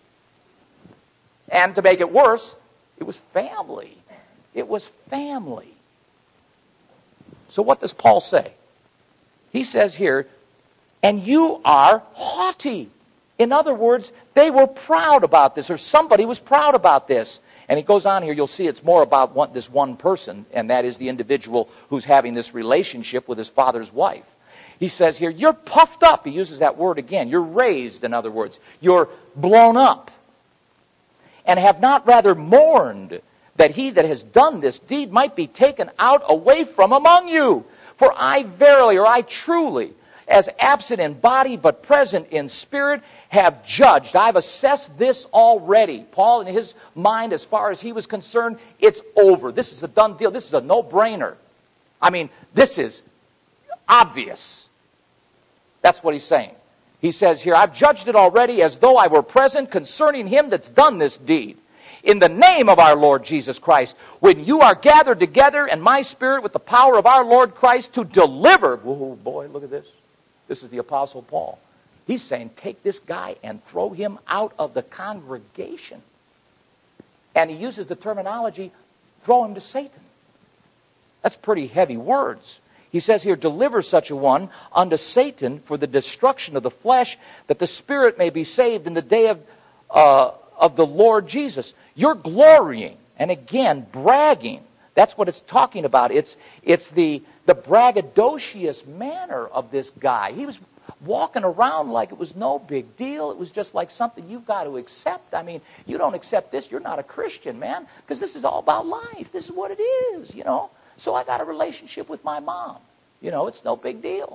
And to make it worse, it was family. It was family. So what does Paul say? He says here, and you are haughty. In other words, they were proud about this, or somebody was proud about this. And he goes on here, you'll see it's more about this one person, and that is the individual who's having this relationship with his father's wife. He says here, you're puffed up. He uses that word again. You're raised, in other words. You're blown up. And have not rather mourned that he that has done this deed might be taken out away from among you. For I verily, or I truly, as absent in body but present in spirit, have judged. I've assessed this already. Paul, in his mind, as far as he was concerned, it's over. This is a done deal. This is a no-brainer. I mean, this is obvious. That's what he's saying. He says here, I've judged it already as though I were present concerning him that's done this deed. In the name of our Lord Jesus Christ, when you are gathered together in my spirit with the power of our Lord Christ to deliver. Oh boy, look at this. This is the Apostle Paul. He's saying, take this guy and throw him out of the congregation. And he uses the terminology, throw him to Satan. That's pretty heavy words. He says here, deliver such a one unto Satan for the destruction of the flesh, that the spirit may be saved in the day of the Lord Jesus. You're glorying, and again, bragging. That's what it's talking about. It's the braggadocious manner of this guy. He was walking around like it was no big deal. It was just like something you've got to accept. I mean, you don't accept this, you're not a Christian, man, because this is all about life. This is what it is, you know. So I got a relationship with my mom. You know, it's no big deal.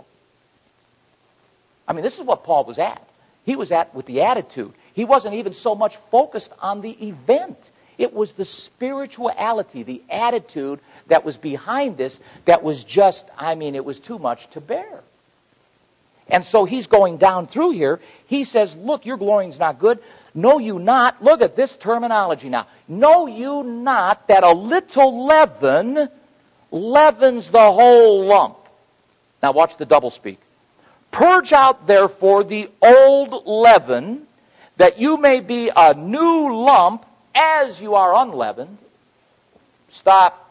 I mean, this is what Paul was at. He was at with the attitude. He wasn't even so much focused on the event. It was the spirituality, the attitude that was behind this that was just, I mean, it was too much to bear. And so he's going down through here. He says, look, your glorying's not good. Know you not, look at this terminology now. Know you not that a little leaven leavens the whole lump. Now watch the doublespeak. Purge out therefore the old leaven, that you may be a new lump as you are unleavened. Stop.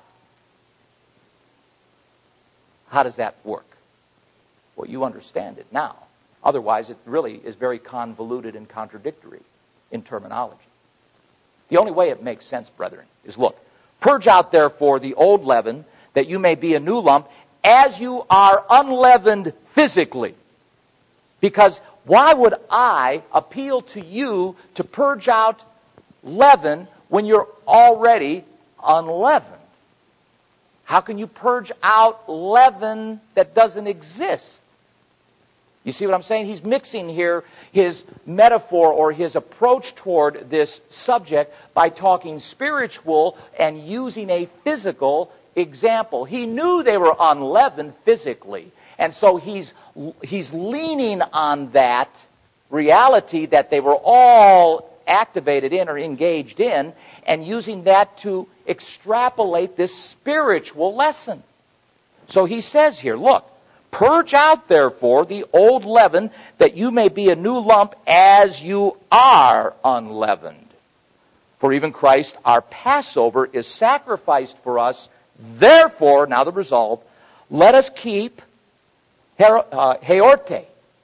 How does that work? Well, you understand it now. Otherwise, it really is very convoluted and contradictory in terminology. The only way it makes sense, brethren, is look. Purge out therefore the old leaven, that you may be a new lump, as you are unleavened physically. Because why would I appeal to you to purge out leaven when you're already unleavened? How can you purge out leaven that doesn't exist? You see what I'm saying? He's mixing here his metaphor or his approach toward this subject by talking spiritual and using a physical example. He knew they were unleavened physically, and so he's leaning on that reality that they were all activated in or engaged in, and using that to extrapolate this spiritual lesson. So he says here, look, purge out therefore the old leaven, that you may be a new lump as you are unleavened. For even Christ, our Passover, is sacrificed for us. Therefore, now the result, let us keep heorte.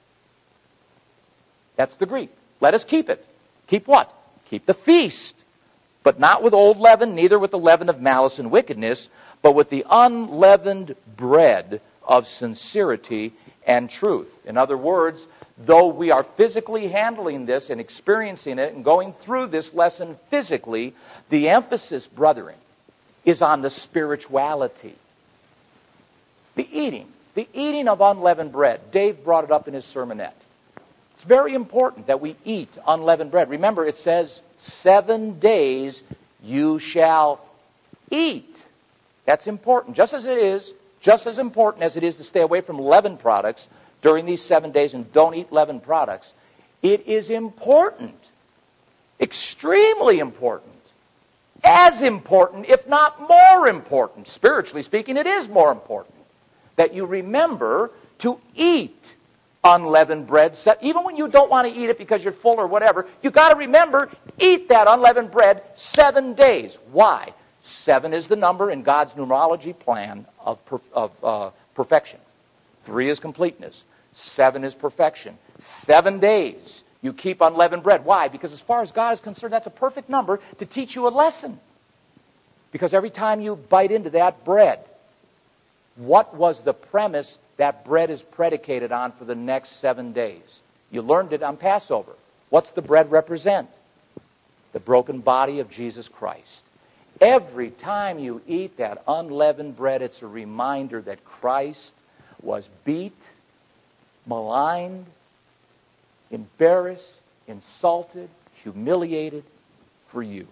That's the Greek. Let us keep it. Keep what? Keep the feast. But not with old leaven, neither with the leaven of malice and wickedness, but with the unleavened bread of sincerity and truth. In other words, though we are physically handling this and experiencing it and going through this lesson physically, the emphasis, brethren, is on the spirituality. The eating of unleavened bread. Dave brought it up in his sermonette. It's very important that we eat unleavened bread. Remember, it says, 7 days you shall eat. That's important. Just as important as it is to stay away from leavened products during these 7 days and don't eat leavened products, it is important, extremely important, as important, if not more important. Spiritually speaking, it is more important that you remember to eat unleavened bread. Even when you don't want to eat it because you're full or whatever, you got to remember, eat that unleavened bread 7 days. Why? 7 is the number in God's numerology plan of perfection. 3 is completeness. 7 is perfection. 7 days you keep unleavened bread. Why? Because as far as God is concerned, that's a perfect number to teach you a lesson. Because every time you bite into that bread, what was the premise that bread is predicated on for the next 7 days? You learned it on Passover. What's the bread represent? The broken body of Jesus Christ. Every time you eat that unleavened bread, it's a reminder that Christ was beat, maligned, embarrassed, insulted, humiliated for you.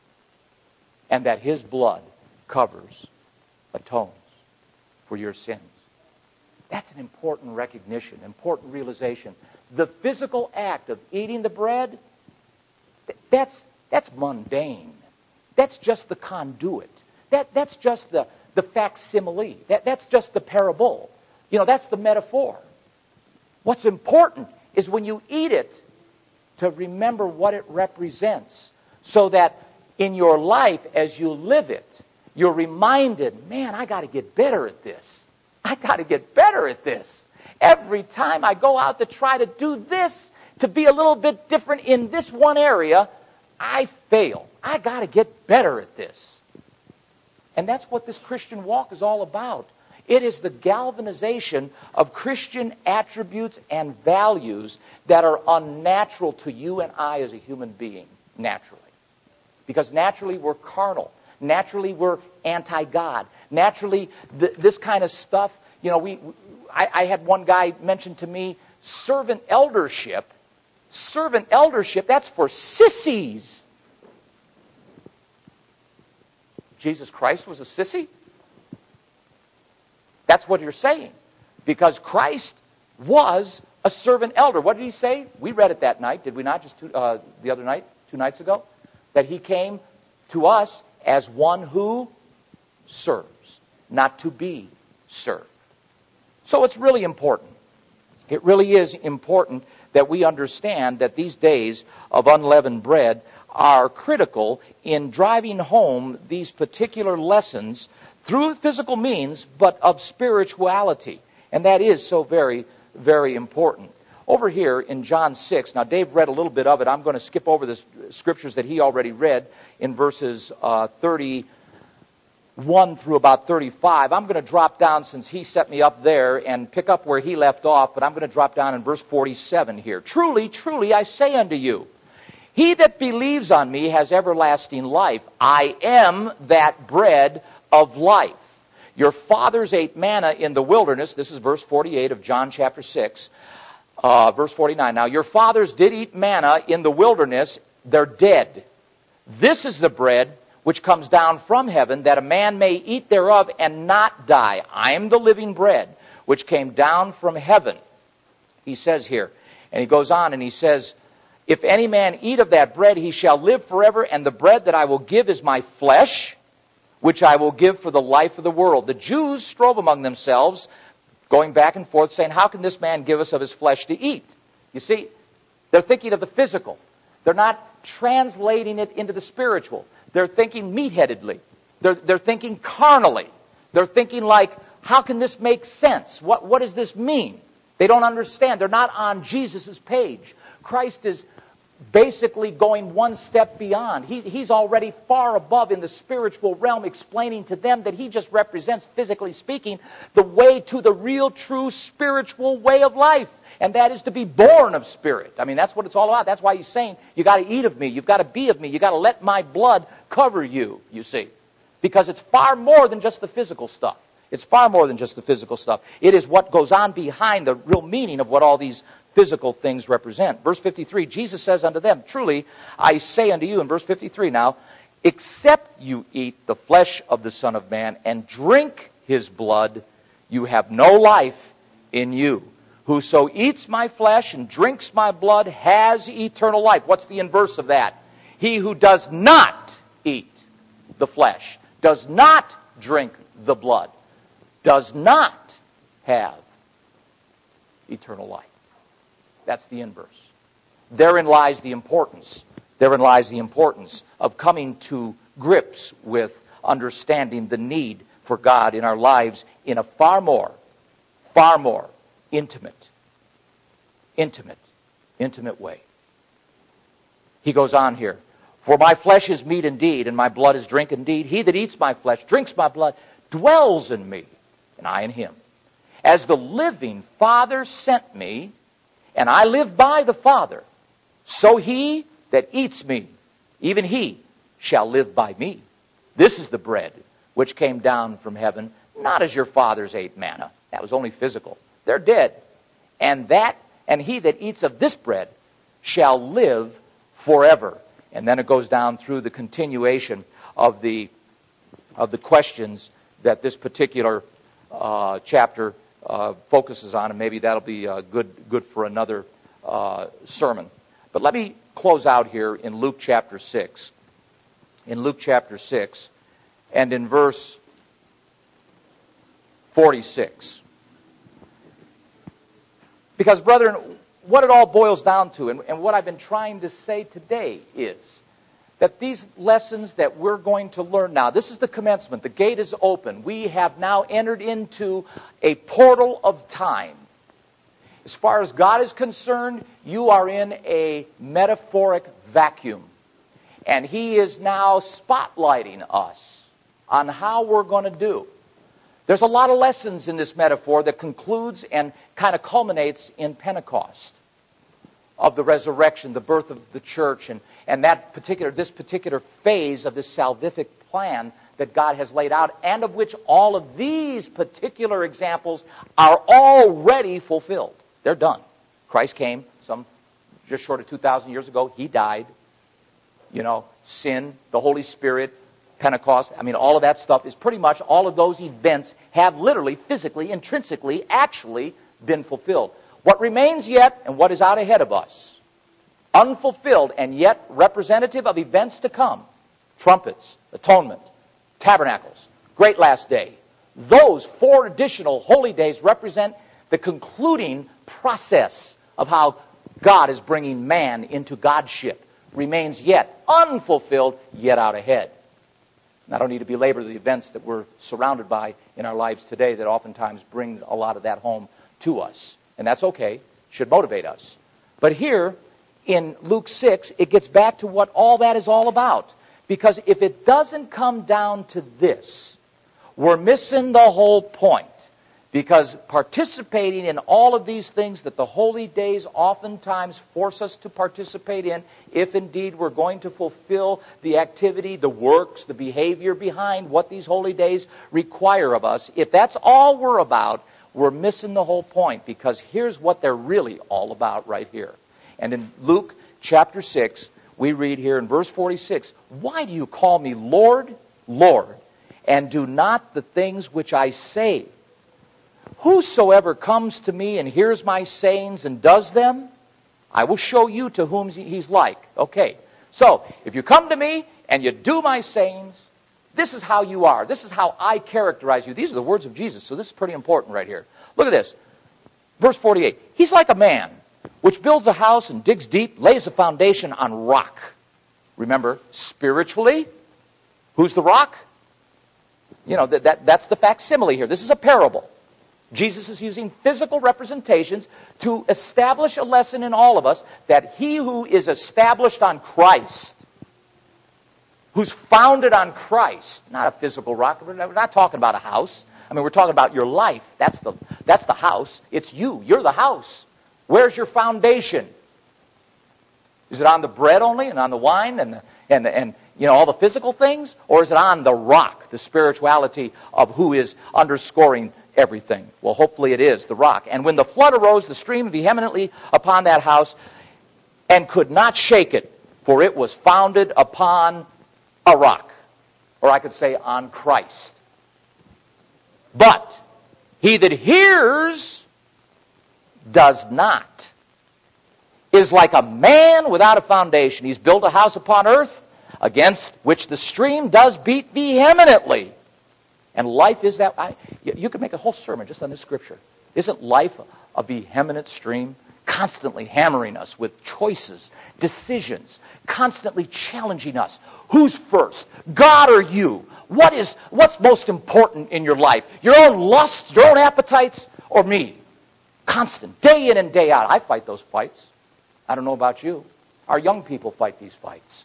And that His blood covers, atones for your sins. That's an important recognition, important realization. The physical act of eating the bread, that's mundane. That's just the conduit. That's just the facsimile. That's just the parable. That's the metaphor. What's important is when you eat it, to remember what it represents, so that in your life, as you live it, you're reminded, man, I got to get better at this. I got to get better at this. Every time I go out to try to do this, to be a little bit different in this one area, I fail. I got to get better at this. And that's what this Christian walk is all about. It is the galvanization of Christian attributes and values that are unnatural to you and I as a human being, naturally. Because naturally we're carnal. Naturally we're anti-God. Naturally this kind of stuff, I had one guy mention to me, servant eldership. Servant eldership, that's for sissies. Jesus Christ was a sissy? That's what you're saying. Because Christ was a servant elder. What did He say? We read it that night, did we not, just the other night, 2 nights ago? That He came to us as one who serves, not to be served. So it's really important. It really is important that we understand that these days of unleavened bread are critical in driving home these particular lessons through physical means, but of spirituality. And that is so very, very important. Over here in John 6, now Dave read a little bit of it. I'm going to skip over the scriptures that he already read in verses 31 through about 35. I'm going to drop down, since he set me up there, and pick up where he left off, but I'm going to drop down in verse 47 here. Truly, truly, I say unto you, he that believes on me has everlasting life. I am that bread of life. Your fathers ate manna in the wilderness. This is verse 48 of John chapter 6. Verse 49. Now your fathers did eat manna in the wilderness. They're dead. This is the bread which comes down from heaven, that a man may eat thereof and not die. I am the living bread which came down from heaven. He says here. And he goes on and he says, if any man eat of that bread, he shall live forever. And the bread that I will give is my flesh, which I will give for the life of the world. The Jews strove among themselves, going back and forth, saying, how can this man give us of his flesh to eat? You see, they're thinking of the physical. They're not translating it into the spiritual. They're thinking meat-headedly. They're thinking carnally. They're thinking like, how can this make sense? What does this mean? They don't understand. They're not on Jesus' page. Christ is basically going one step beyond. He's already far above in the spiritual realm, explaining to them that He just represents, physically speaking, the way to the real, true spiritual way of life. And that is to be born of Spirit. I mean, that's what it's all about. That's why He's saying, you got to eat of me. You've got to be of me. You've got to let my blood cover you, you see. Because it's far more than just the physical stuff. It's far more than just the physical stuff. It is what goes on behind the real meaning of what all these physical things represent. Verse 53, Jesus says unto them, truly, I say unto you, in verse 53 now, except you eat the flesh of the Son of Man and drink His blood, you have no life in you. Whoso eats my flesh and drinks my blood has eternal life. What's the inverse of that? He who does not eat the flesh, does not drink the blood, does not have eternal life. That's the inverse. Therein lies the importance. Therein lies the importance of coming to grips with understanding the need for God in our lives in a far more intimate way. He goes on here. For my flesh is meat indeed, and my blood is drink indeed. He that eats my flesh, drinks my blood, dwells in me, and I in him. As the living Father sent me, and I live by the Father, so he that eats me, even he shall live by me. This is the bread which came down from heaven, not as your fathers ate manna. That was only physical. They're dead. And he that eats of this bread shall live forever. And then it goes down through the continuation of the questions that this particular chapter focuses on, and maybe that'll be good for another sermon. But let me close out here in Luke chapter 6. In Luke chapter 6, and in verse 46. Because, brethren, what it all boils down to, and what I've been trying to say today is that these lessons that we're going to learn now, this is the commencement. The gate is open. We have now entered into a portal of time. As far as God is concerned, you are in a metaphoric vacuum. And He is now spotlighting us on how we're going to do. There's a lot of lessons in this metaphor that concludes and kind of culminates in Pentecost, of the resurrection, the birth of the church, and this particular phase of this salvific plan that God has laid out, and of which all of these particular examples are already fulfilled. They're done. Christ came just short of 2,000 years ago. He died. Sin, the Holy Spirit, Pentecost, all of that stuff is pretty much, all of those events have literally, physically, intrinsically, actually been fulfilled. What remains yet, and what is out ahead of us, unfulfilled and yet representative of events to come, trumpets, atonement, tabernacles, great last day. Those 4 additional holy days represent the concluding process of how God is bringing man into Godship. Remains yet unfulfilled, yet out ahead. And I don't need to belabor the events that we're surrounded by in our lives today that oftentimes brings a lot of that home to us. And that's okay. Should motivate us. But here in Luke 6, it gets back to what all that is all about. Because if it doesn't come down to this, we're missing the whole point. Because participating in all of these things that the holy days oftentimes force us to participate in, if indeed we're going to fulfill the activity, the works, the behavior behind what these holy days require of us, if that's all we're about, we're missing the whole point. Because here's what they're really all about right here. And in Luke chapter 6, we read here in verse 46, "Why do you call me Lord, Lord, and do not the things which I say? Whosoever comes to me and hears my sayings and does them, I will show you to whom he's like." Okay, so if you come to me and you do my sayings, this is how you are. This is how I characterize you. These are the words of Jesus, so this is pretty important right here. Look at this. Verse 48. "He's like a man which builds a house and digs deep, lays a foundation on rock." Remember, spiritually, who's the rock? That's the facsimile here. This is a parable. Jesus is using physical representations to establish a lesson in all of us that he who is established on Christ, who's founded on Christ, not a physical rock. We're not talking about a house. We're talking about your life. That's the house. It's you. You're the house. Where's your foundation? Is it on the bread only and on the wine and all the physical things? Or is it on the rock, the spirituality of who is underscoring everything? Well, hopefully it is the rock. "And when the flood arose, the stream vehemently upon that house, and could not shake it, for it was founded upon a rock." Or I could say on Christ. "But he that hears does not is like a man without a foundation." He's built a house upon earth. against which the stream does beat vehemently. And life is that. You could make a whole sermon just on this scripture. Isn't life a vehement stream? Constantly hammering us with choices, decisions, constantly challenging us. Who's first? God or you? What's most important in your life? Your own lusts, your own appetites, or me? Constant, day in and day out. I fight those fights. I don't know about you. Our young people fight these fights.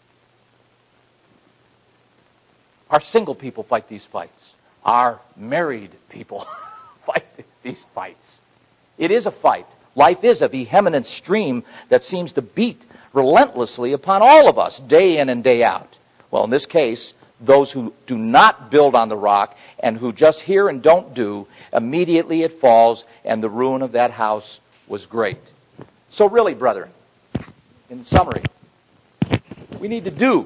Our single people fight these fights. Our married people fight these fights. It is a fight. Life is a vehement stream that seems to beat relentlessly upon all of us, day in and day out. Well, in this case, those who do not build on the rock and who just hear and don't do, immediately it falls, and the ruin of that house was great. So really, brethren, in summary, we need to do.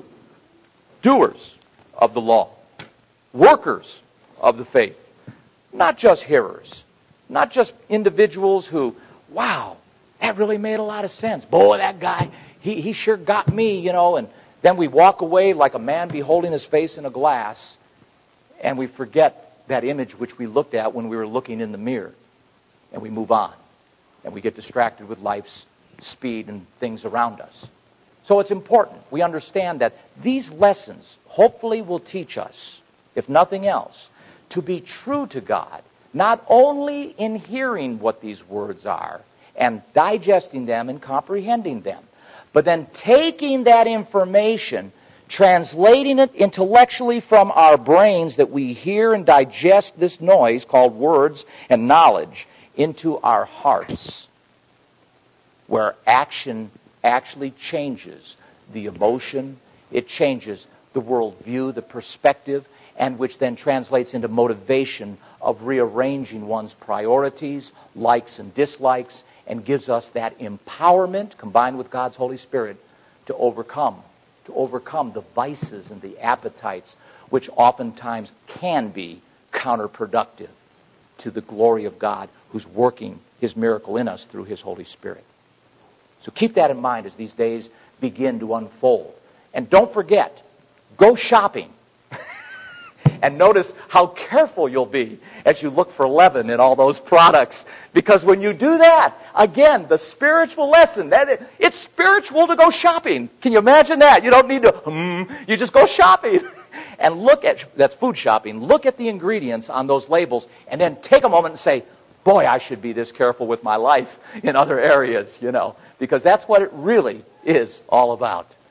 Doers of the law. Workers of the faith. Not just hearers. Not just individuals who, wow, that really made a lot of sense. Boy, that guy, he sure got me, and then we walk away like a man beholding his face in a glass, and we forget that image which we looked at when we were looking in the mirror, and we move on, and we get distracted with life's speed and things around us. So it's important we understand that these lessons hopefully will teach us, if nothing else, to be true to God, not only in hearing what these words are and digesting them and comprehending them, but then taking that information, translating it intellectually from our brains that we hear and digest this noise called words and knowledge into our hearts, where action actually changes the emotion, it changes the worldview, the perspective, and which then translates into motivation of rearranging one's priorities, likes and dislikes, and gives us that empowerment, combined with God's Holy Spirit, to overcome the vices and the appetites which oftentimes can be counterproductive to the glory of God who's working His miracle in us through His Holy Spirit. So keep that in mind as these days begin to unfold. And don't forget, go shopping. And notice how careful you'll be as you look for leaven in all those products. Because when you do that, again, the spiritual lesson, it's spiritual to go shopping. Can you imagine that? You don't need to, you just go shopping. And that's food shopping, look at the ingredients on those labels, and then take a moment and say, boy, I should be this careful with my life in other areas, because that's what it really is all about.